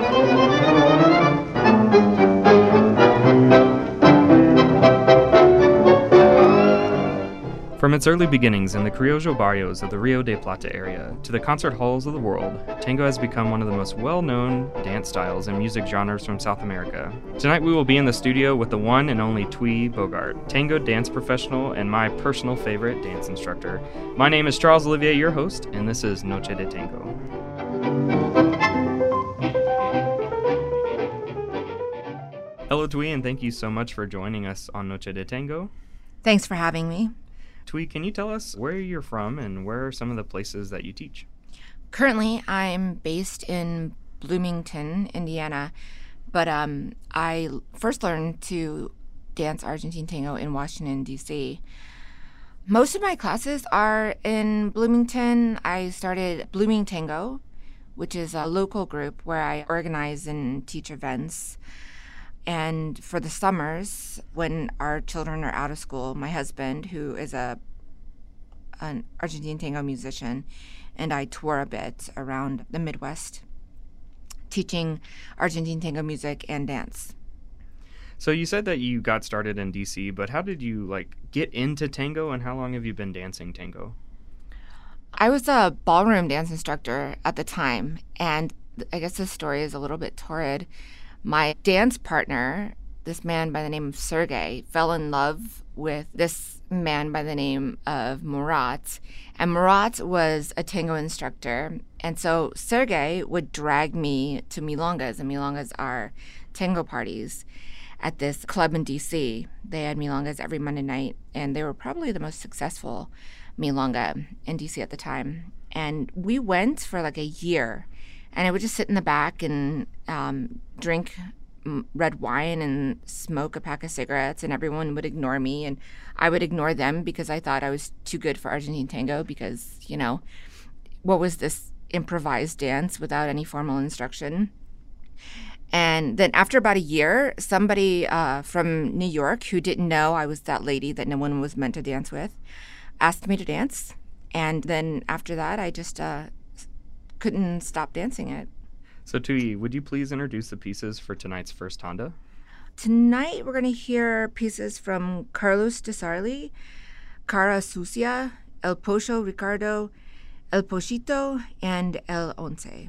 From its early beginnings in the criollo barrios of the Rio de Plata area to the concert halls of the world, tango has become one of the most well-known dance styles and music genres from South America. Tonight we will be in the studio with the one and only Tui Bogart, tango dance professional and my personal favorite dance instructor. My name is Charles Olivier, your host, and this is Noche de Tango. Hello Tui, and thank you so much for joining us on Noche de Tango. Thanks for having me. Tui, can you tell us where you're from and where are some of the places that you teach? Currently, I'm based in Bloomington, Indiana, but I first learned to dance Argentine tango in Washington, D.C. Most of my classes are in Bloomington. I started Blooming Tango, which is a local group where I organize and teach events. And for the summers, when our children are out of school, my husband, who is an Argentine tango musician, and I tour a bit around the Midwest, teaching Argentine tango music and dance. So you said that you got started in DC, but how did you get into tango, and how long have you been dancing tango? I was a ballroom dance instructor at the time, and I guess this story is a little bit torrid. My dance partner, this man by the name of Sergey, fell in love with this man by the name of Murat. And Murat was a tango instructor. And so Sergey would drag me to milongas, and milongas are tango parties at this club in D.C. They had milongas every Monday night, and they were probably the most successful milonga in D.C. at the time. And we went for a year. And I would just sit in the back and drink red wine and smoke a pack of cigarettes, and everyone would ignore me, and I would ignore them because I thought I was too good for Argentine tango because, what was this improvised dance without any formal instruction? And then after about a year, somebody from New York who didn't know I was that lady that no one was meant to dance with asked me to dance. And then after that, I just couldn't stop dancing it. So Tui, would you please introduce the pieces for tonight's first tanda? Tonight we're going to hear pieces from Carlos de Sarli, Cara Sucia, El Pocho Ricardo, El Pochito, and El Once.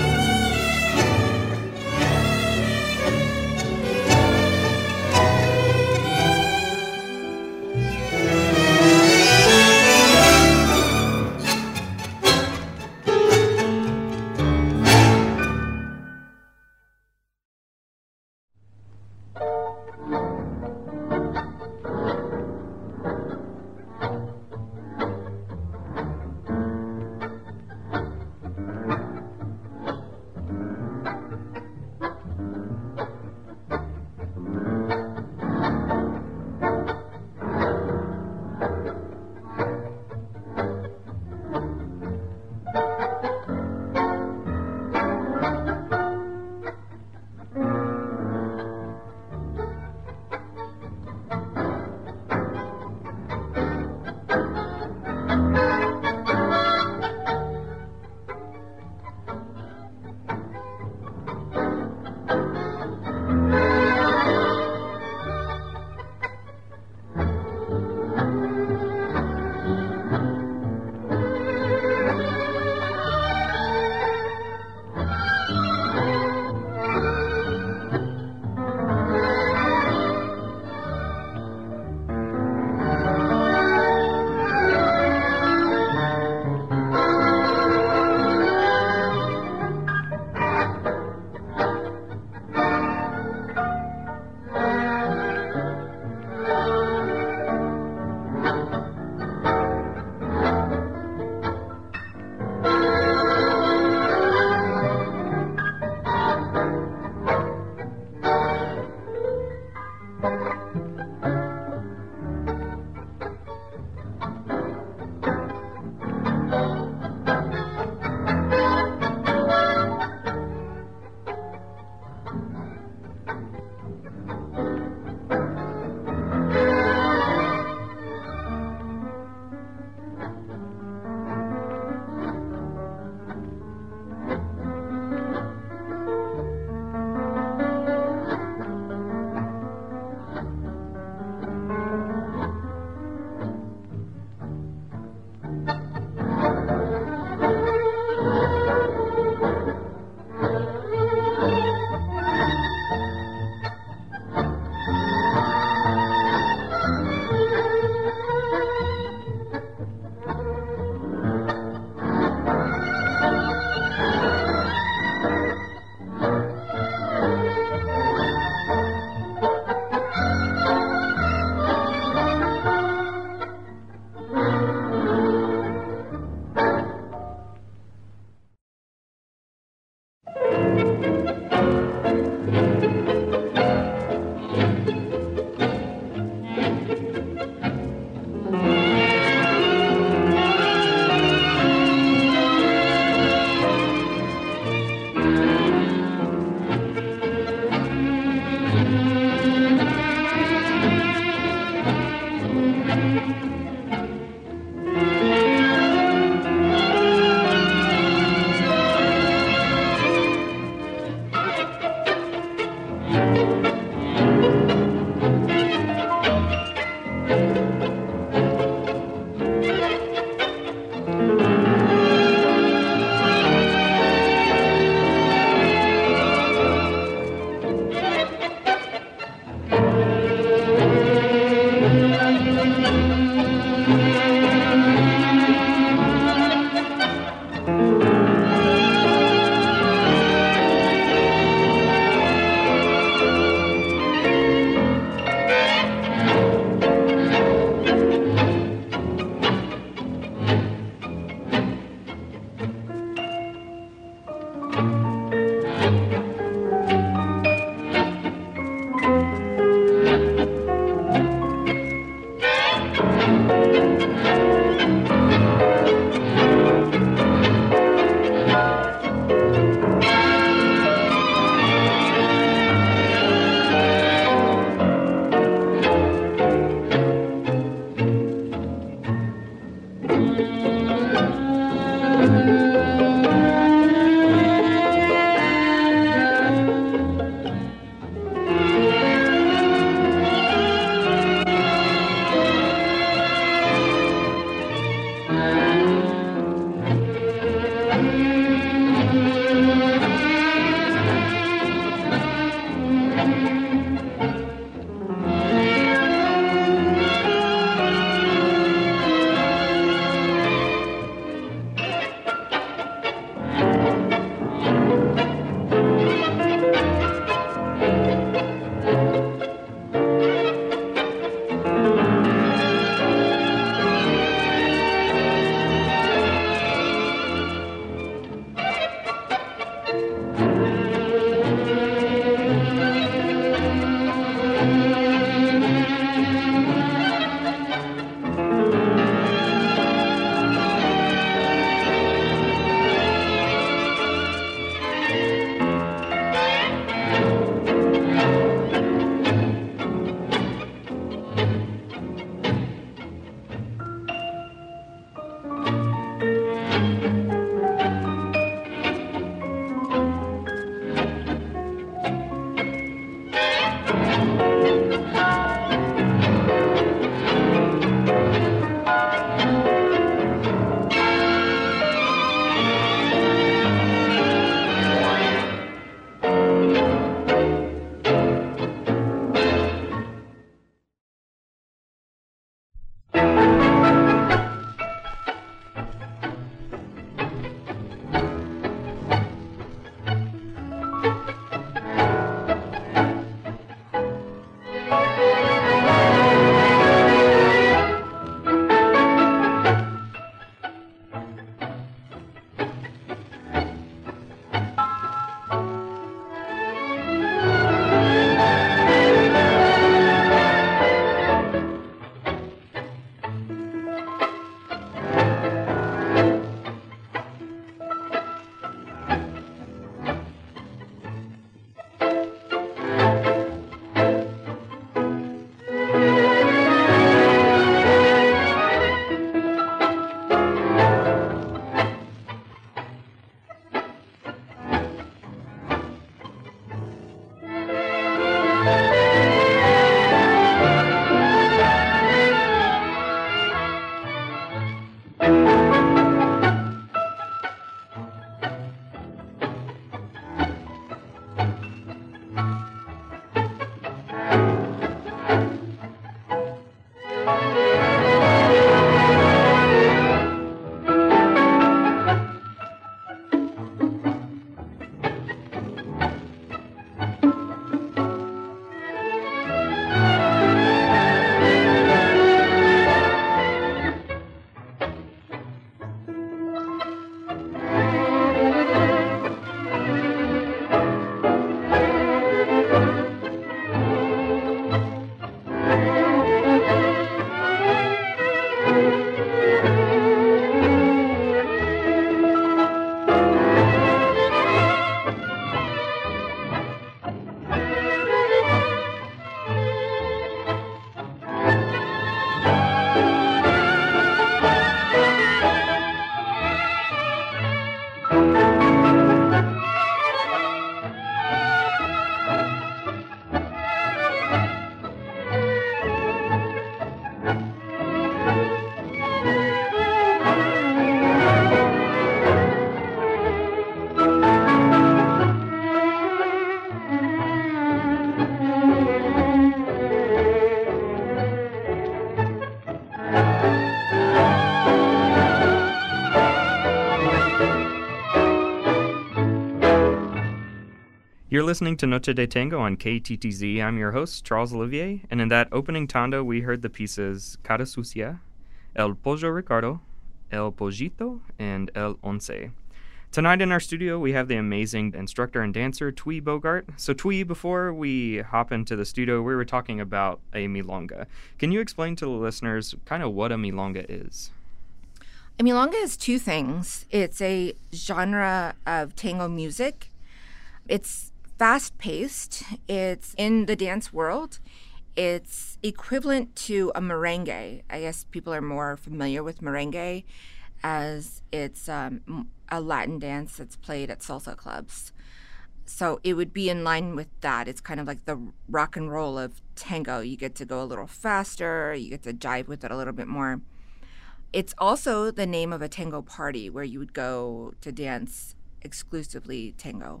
You're listening to Noche de Tango on KTTZ. I'm your host, Charles Olivier, and in that opening tanda, we heard the pieces Cara Sucia, El Pollo Ricardo, El Pollito, and El Once. Tonight in our studio, we have the amazing instructor and dancer, Twee Bogart. So Twee, before we hop into the studio, we were talking about a milonga. Can you explain to the listeners kind of what a milonga is? A milonga is two things. It's a genre of tango music. It's fast-paced. It's in the dance world. It's equivalent to a merengue. I guess people are more familiar with merengue as it's a Latin dance that's played at salsa clubs. So it would be in line with that. It's kind of like the rock and roll of tango. You get to go a little faster. You get to jive with it a little bit more. It's also the name of a tango party where you would go to dance exclusively tango.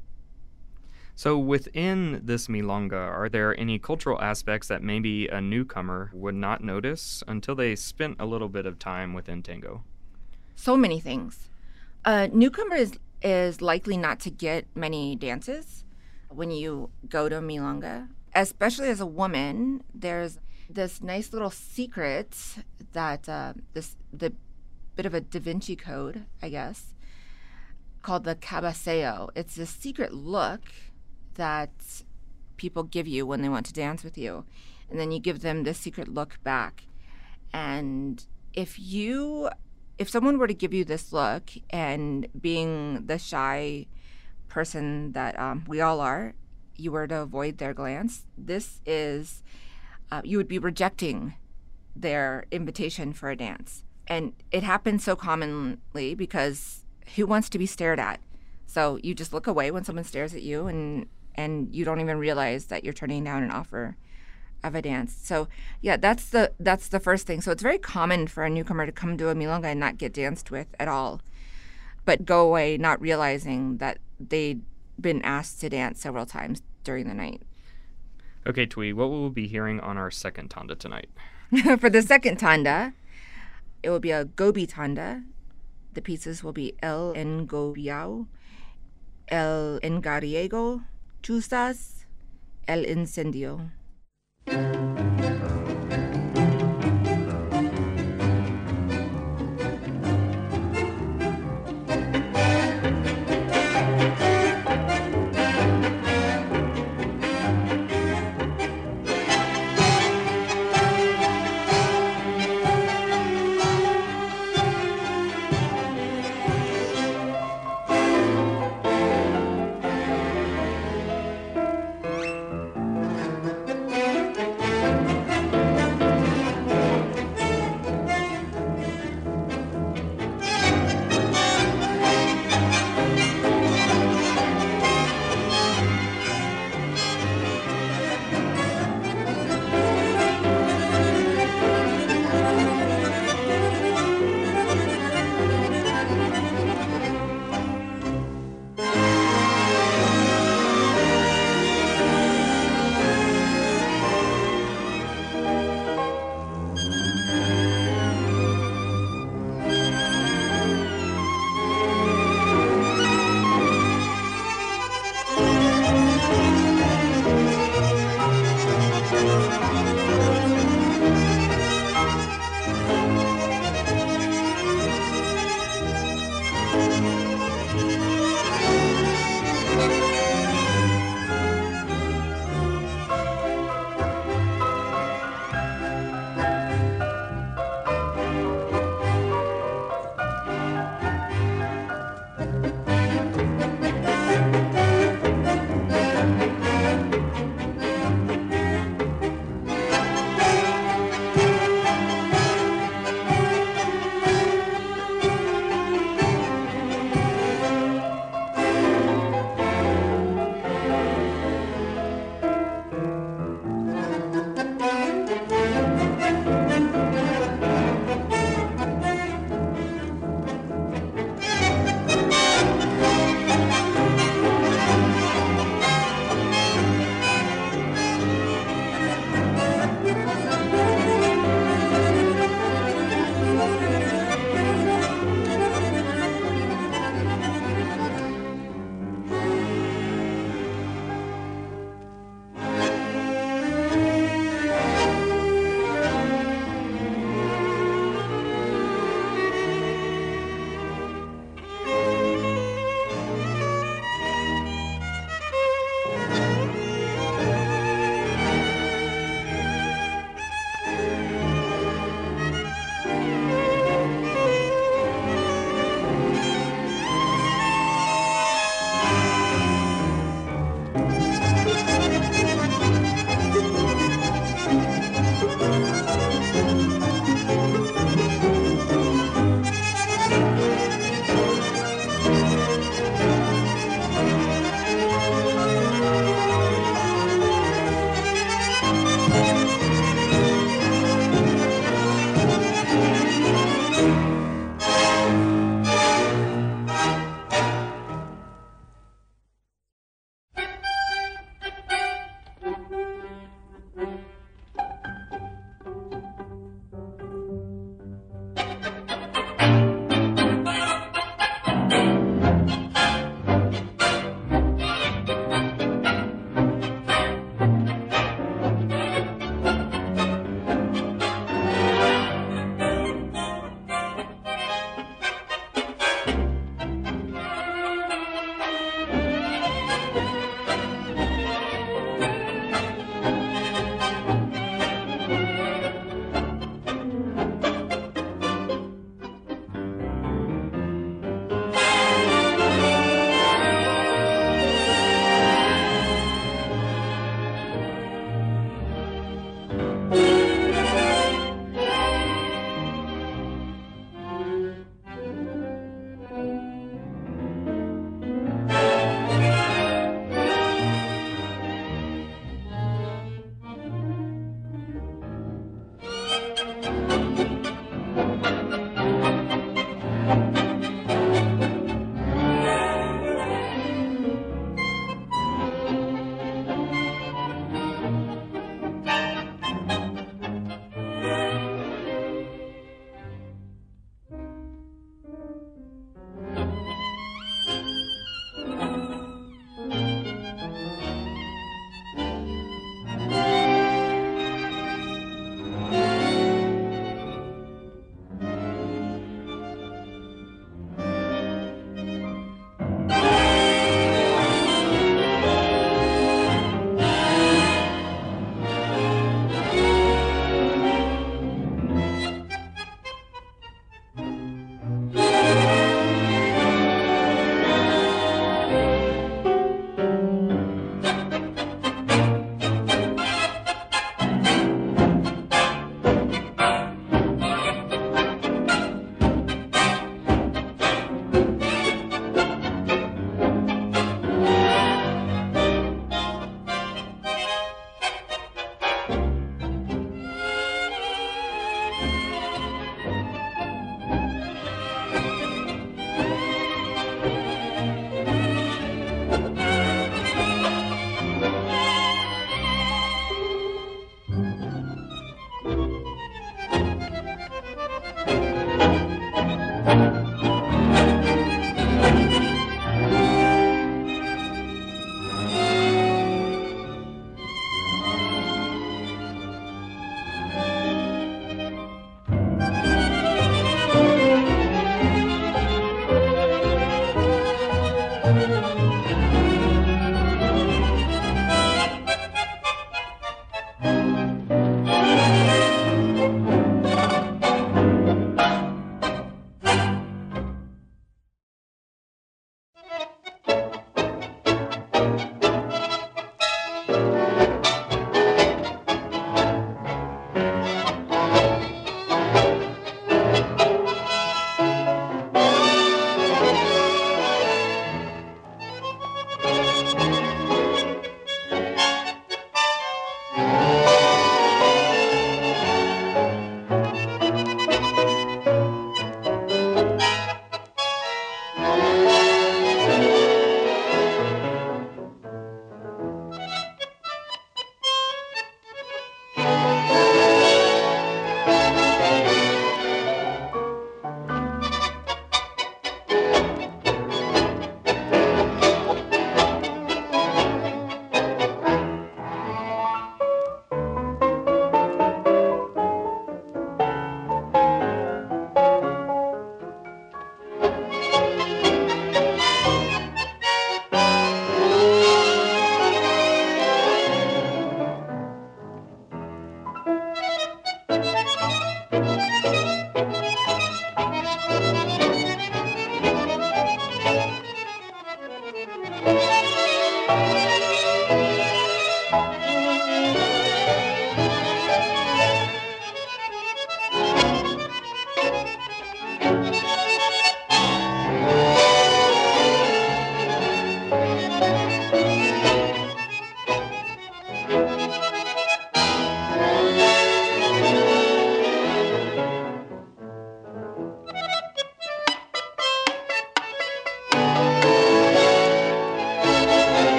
So within this milonga, are there any cultural aspects that maybe a newcomer would not notice until they spent a little bit of time within tango? So many things. A newcomer is likely not to get many dances when you go to a milonga. Especially as a woman, there's this nice little secret that the bit of a Da Vinci Code, I guess, called the cabaseo. It's this secret look that people give you when they want to dance with you, and then you give them this secret look back. And if someone were to give you this look, and being the shy person that we all are, you were to avoid their glance, this is you would be rejecting their invitation for a dance. And it happens so commonly because who wants to be stared at? So you just look away when someone stares at you, and you don't even realize that you're turning down an offer of a dance. So yeah, that's the first thing. So it's very common for a newcomer to come to a milonga and not get danced with at all, but go away not realizing that they'd been asked to dance several times during the night. Okay, Twee, what will we be hearing on our second tanda tonight? For the second tanda, it will be a gobi tanda. The pieces will be El Engobiao, El Engariego, Chuzas, El Incendio.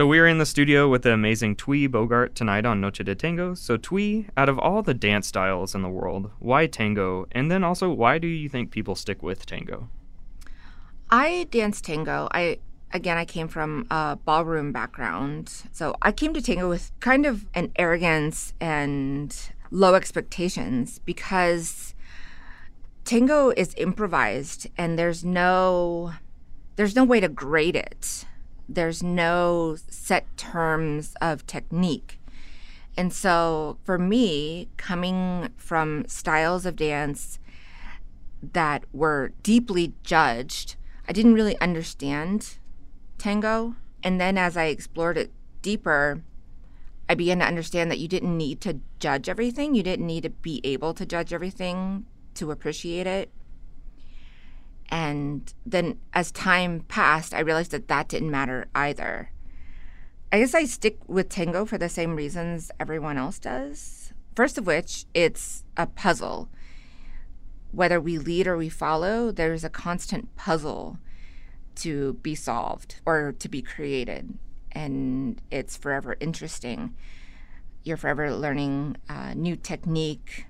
So we're in the studio with the amazing Twi Bogart tonight on Noche de Tango. So Twi, out of all the dance styles in the world, why tango? And then also, why do you think people stick with tango? I dance tango. I came from a ballroom background. So I came to tango with kind of an arrogance and low expectations because tango is improvised and there's no way to grade it. There's no set terms of technique. And so for me, coming from styles of dance that were deeply judged, I didn't really understand tango. And then as I explored it deeper, I began to understand that you didn't need to judge everything. You didn't need to be able to judge everything to appreciate it. And then as time passed, I realized that didn't matter either. I guess I stick with tango for the same reasons everyone else does. First of which, it's a puzzle. Whether we lead or we follow, there's a constant puzzle to be solved or to be created. And it's forever interesting. You're forever learning new technique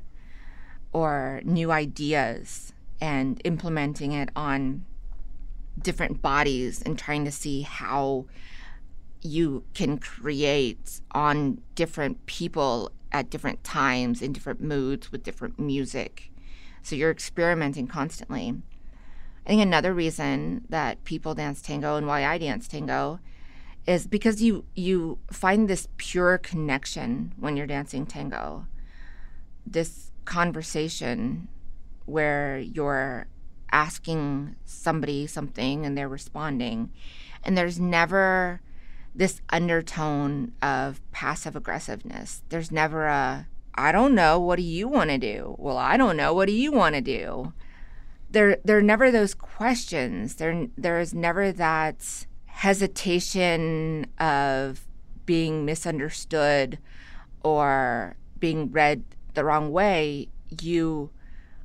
or new ideas and implementing it on different bodies and trying to see how you can create on different people at different times, in different moods, with different music. So you're experimenting constantly. I think another reason that people dance tango and why I dance tango is because you find this pure connection when you're dancing tango. This conversation where you're asking somebody something and they're responding. And there's never this undertone of passive aggressiveness. There's never I don't know, what do you want to do? Well, I don't know, what do you want to do? There are never those questions. There is never that hesitation of being misunderstood or being read the wrong way. You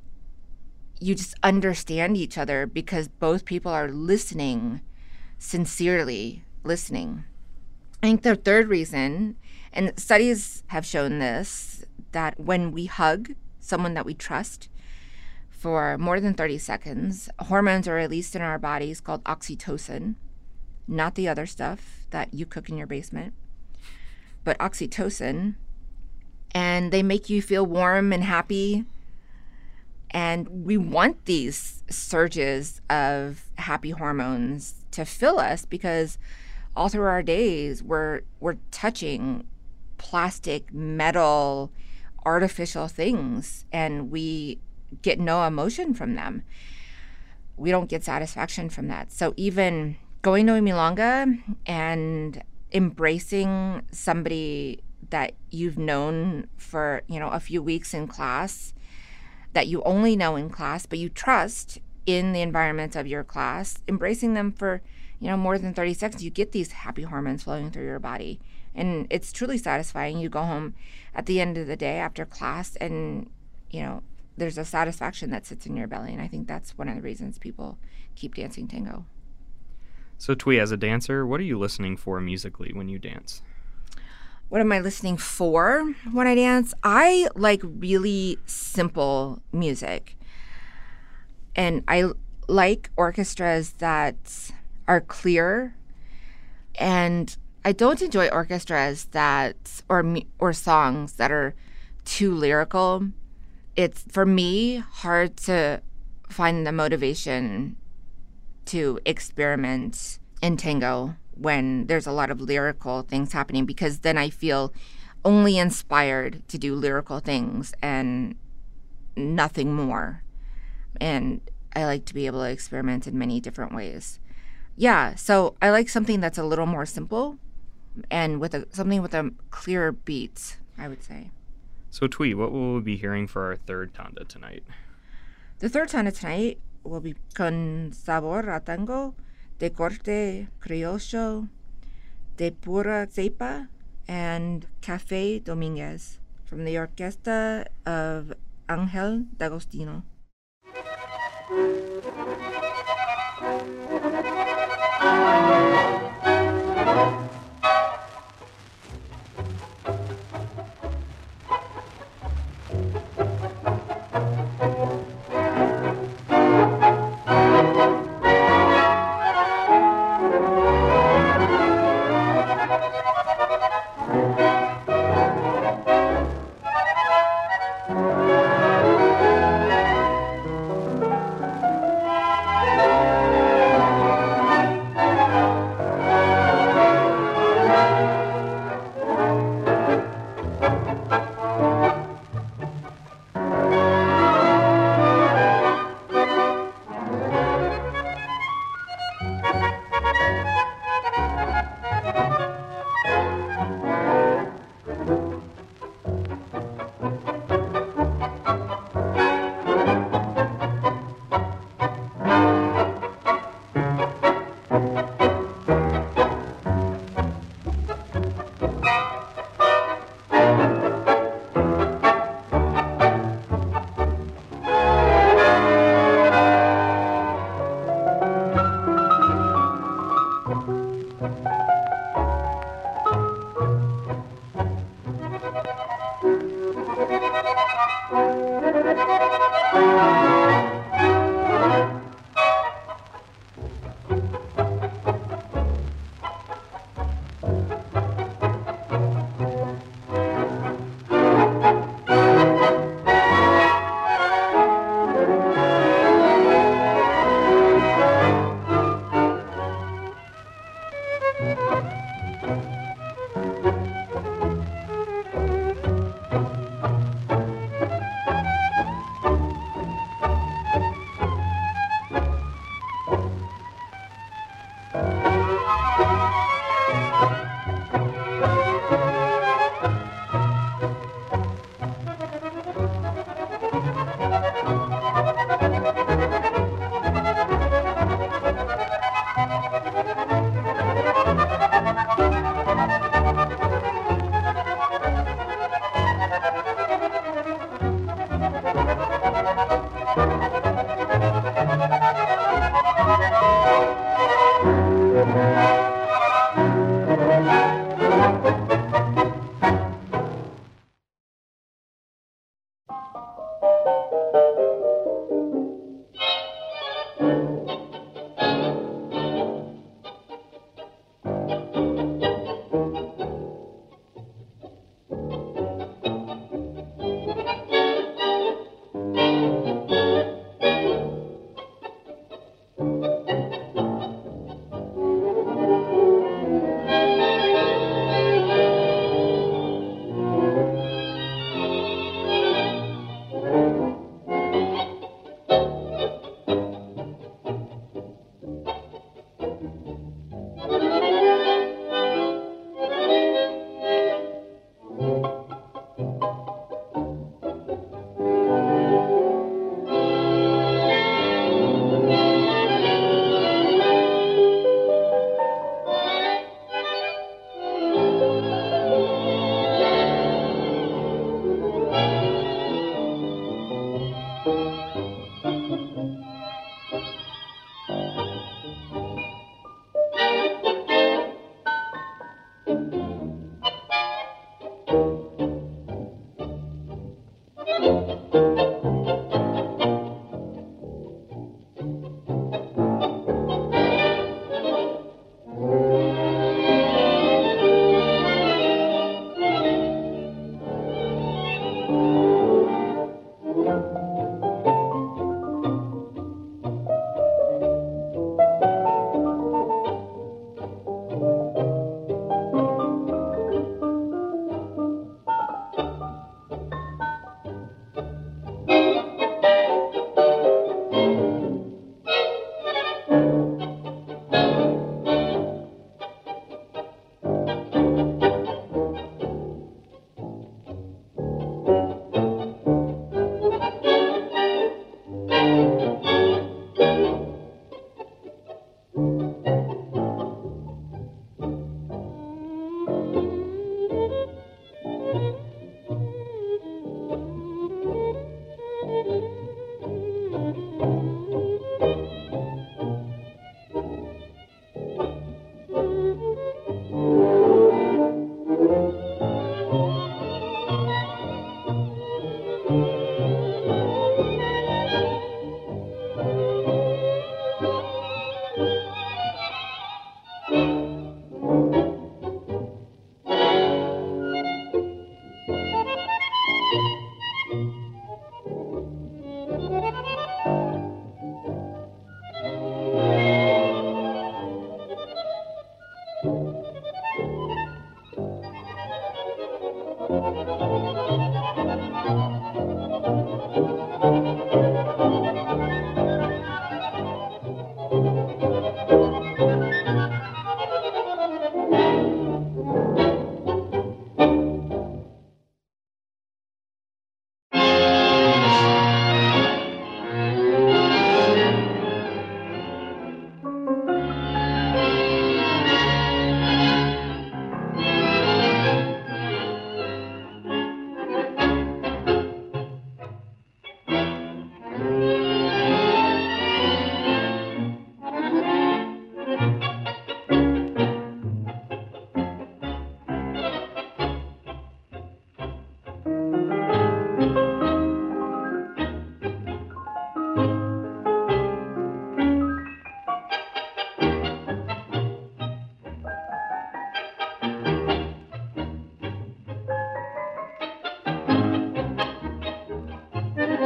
just understand each other because both people are listening, sincerely listening. I think the third reason, and studies have shown this, that when we hug someone that we trust for more than 30 seconds, hormones are released in our bodies called oxytocin, not the other stuff that you cook in your basement, but oxytocin, and they make you feel warm and happy. And we want these surges of happy hormones to fill us because all through our days, we're touching plastic, metal, artificial things, and we get no emotion from them. We don't get satisfaction from that. So even going to a milonga and embracing somebody that you've known for, a few weeks in class, that you only know in class, but you trust in the environment of your class, embracing them for, more than 30 seconds, you get these happy hormones flowing through your body. And it's truly satisfying. You go home at the end of the day after class and, there's a satisfaction that sits in your belly. And I think that's one of the reasons people keep dancing tango. So Twi, as a dancer, what are you listening for musically when you dance? What am I listening for when I dance? I like really simple music. And I like orchestras that are clear. And I don't enjoy orchestras that or songs that are too lyrical. It's, for me, hard to find the motivation to experiment in tango when there's a lot of lyrical things happening, because then I feel only inspired to do lyrical things and nothing more. And I like to be able to experiment in many different ways. Yeah, so I like something that's a little more simple and with something with a clearer beat, I would say. So Twi, what will we be hearing for our third tanda tonight? The third tanda tonight will be Con Sabor a Tango, de Corte Criollo, de Pura Cepa, and Café Dominguez from the Orquesta of Angel D'Agostino.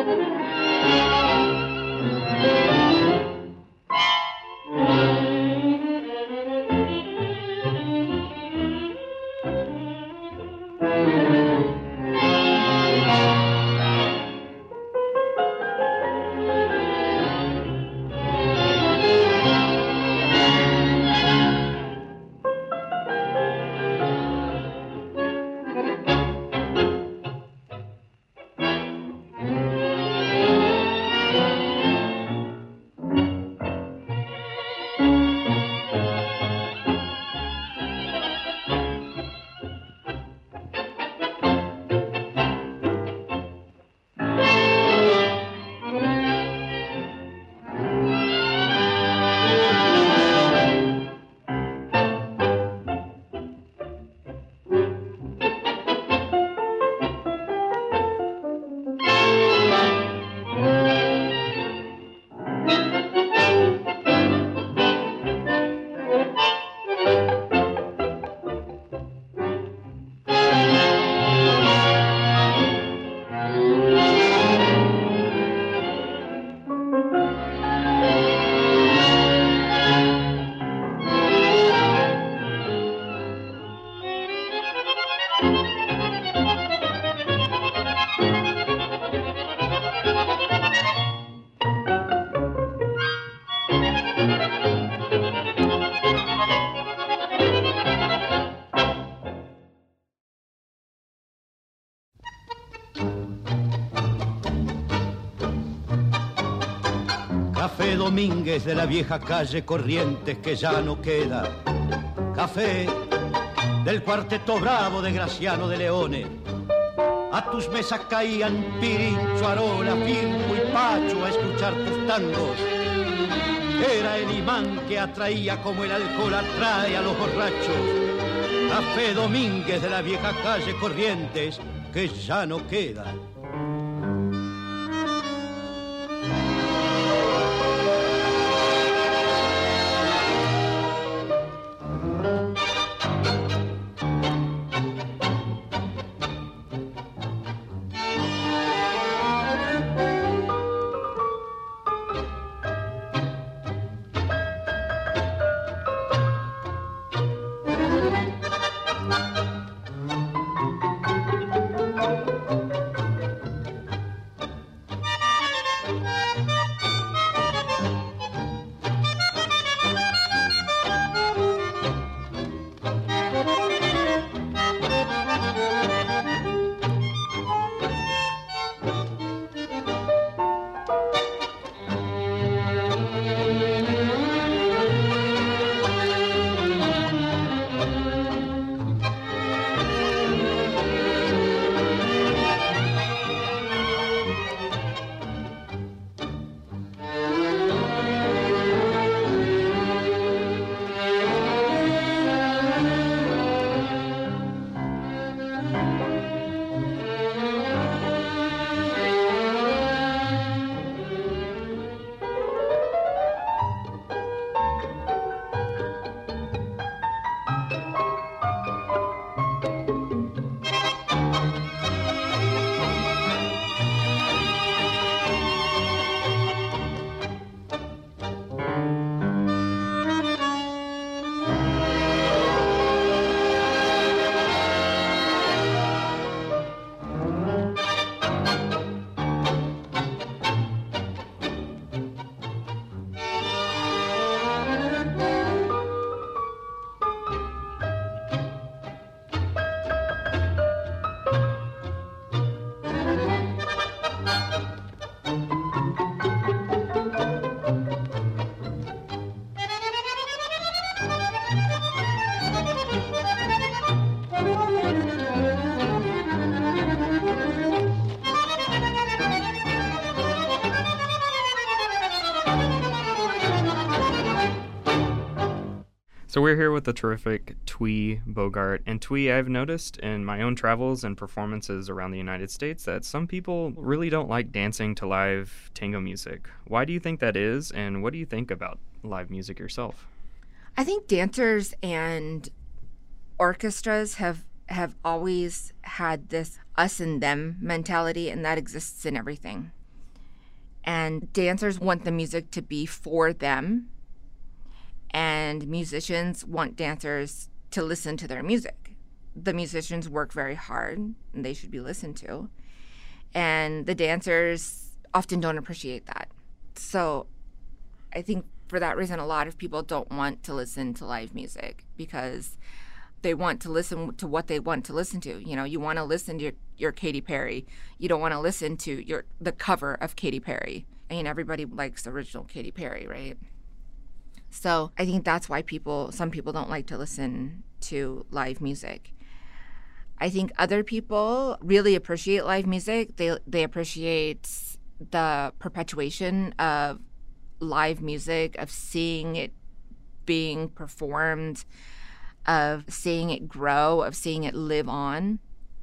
Café Domínguez de la vieja calle Corrientes que ya no queda. Café del cuarteto bravo de Graciano de Leone. A tus mesas caían Pirincho, Arola, Firmo y Pacho a escuchar tus tangos. Era el imán que atraía como el alcohol atrae a los borrachos. Café Domínguez de la vieja calle Corrientes que ya no queda. So we're here with the terrific Twee Bogart. And Twee, I've noticed in my own travels and performances around the United States that some people really don't like dancing to live tango music. Why do you think that is, and what do you think about live music yourself? I think dancers and orchestras have always had this us and them mentality, and that exists in everything. And dancers want the music to be for them, and musicians want dancers to listen to their music. The musicians work very hard, and they should be listened to. And the dancers often don't appreciate that. So I think for that reason, a lot of people don't want to listen to live music because they want to listen to what they want to listen to. You know, you want to listen to your Katy Perry. You don't want to listen to the cover of Katy Perry. I mean, everybody likes original Katy Perry, right? So I think that's why some people don't like to listen to live music. I think other people really appreciate live music. They appreciate the perpetuation of live music, of seeing it being performed, of seeing it grow, of seeing it live on.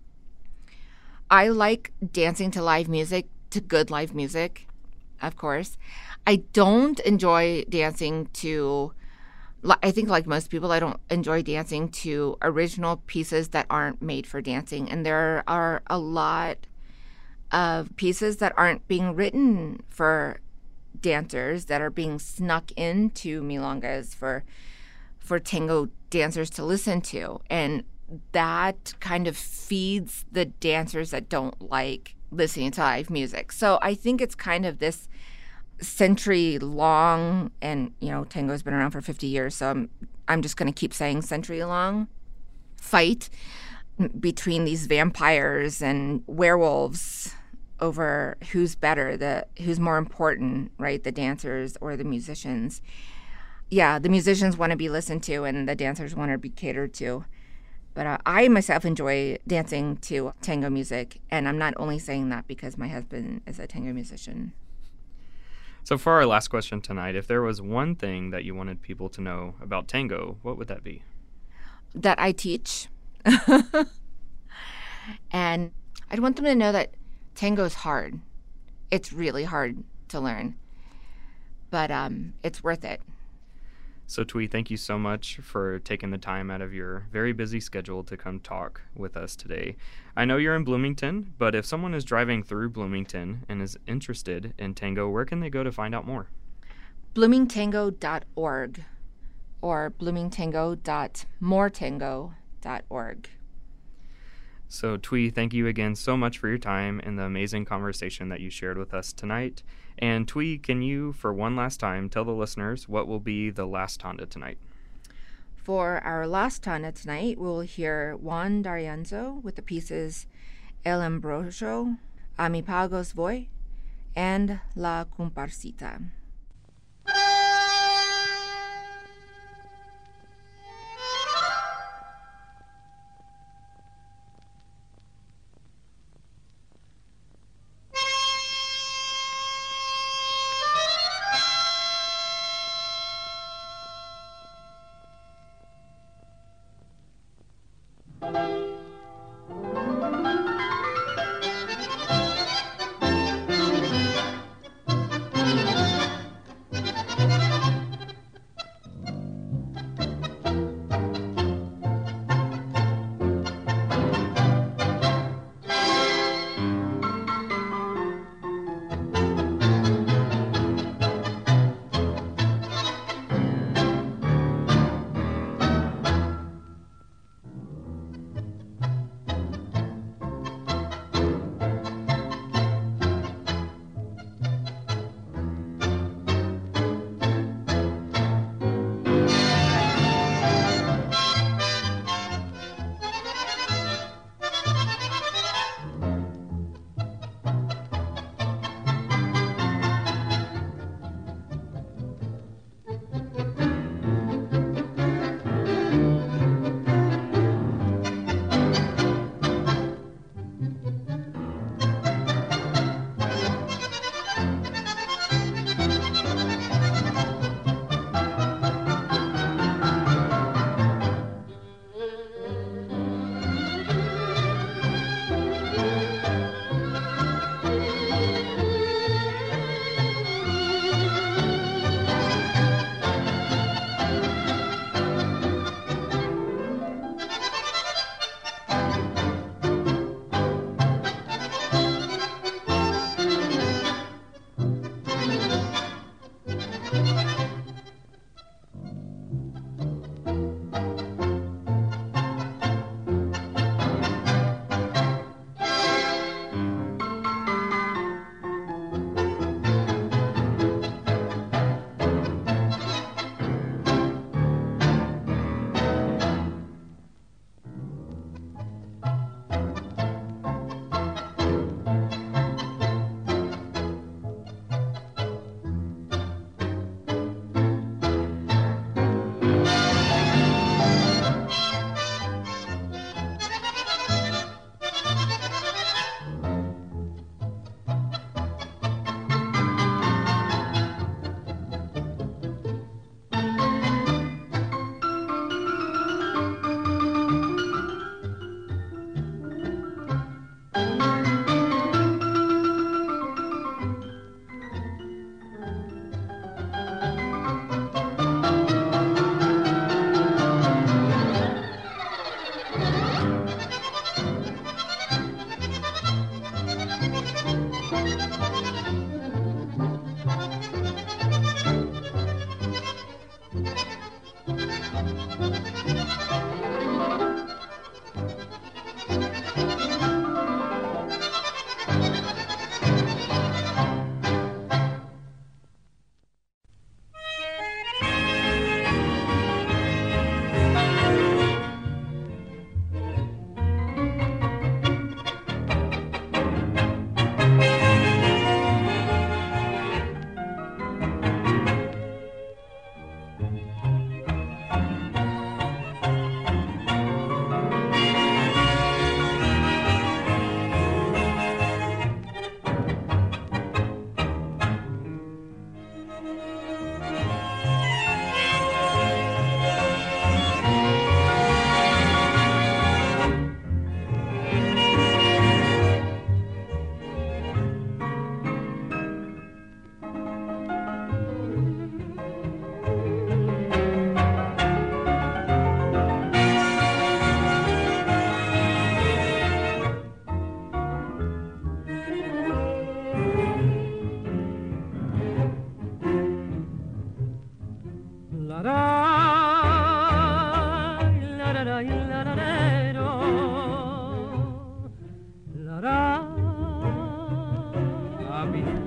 I like dancing to live music, to good live music, of course. I don't enjoy dancing to, I think like most people, I don't enjoy dancing to original pieces that aren't made for dancing. And there are a lot of pieces that aren't being written for dancers, that are being snuck into milongas for tango dancers to listen to. And that kind of feeds the dancers that don't like listening to live music. So I think it's kind of this century-long, and, you know, tango's been around for 50 years, so I'm just going to keep saying century-long fight between these vampires and werewolves over who's better, who's more important, right? The dancers or the musicians. Yeah, the musicians want to be listened to and the dancers want to be catered to. But I myself enjoy dancing to tango music, and I'm not only saying that because my husband is a tango musician. So for our last question tonight, if there was one thing that you wanted people to know about tango, what would that be? That I teach. And I'd want them to know that tango's hard. It's really hard to learn, but it's worth it. So Thuy, thank you so much for taking the time out of your very busy schedule to come talk with us today. I know you're in Bloomington, but if someone is driving through Bloomington and is interested in tango, where can they go to find out more? bloomingtango.org or bloomingtango.moretango.org. So Thuy, thank you again so much for your time and the amazing conversation that you shared with us tonight. And Thuy, can you, for one last time, tell the listeners what will be the last tanda tonight? For our last tanda tonight, we'll hear Juan D'Arienzo with the pieces El Ambrosio, A Mi Pagos Voy, and La Comparsita.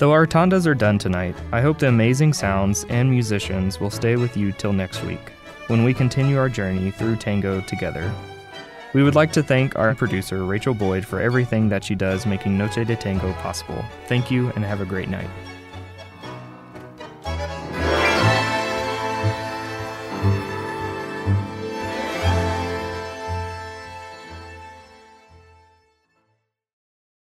Though our tandas are done tonight, I hope the amazing sounds and musicians will stay with you till next week, when we continue our journey through tango together. We would like to thank our producer, Rachel Boyd, for everything that she does making Noche de Tango possible. Thank you and have a great night.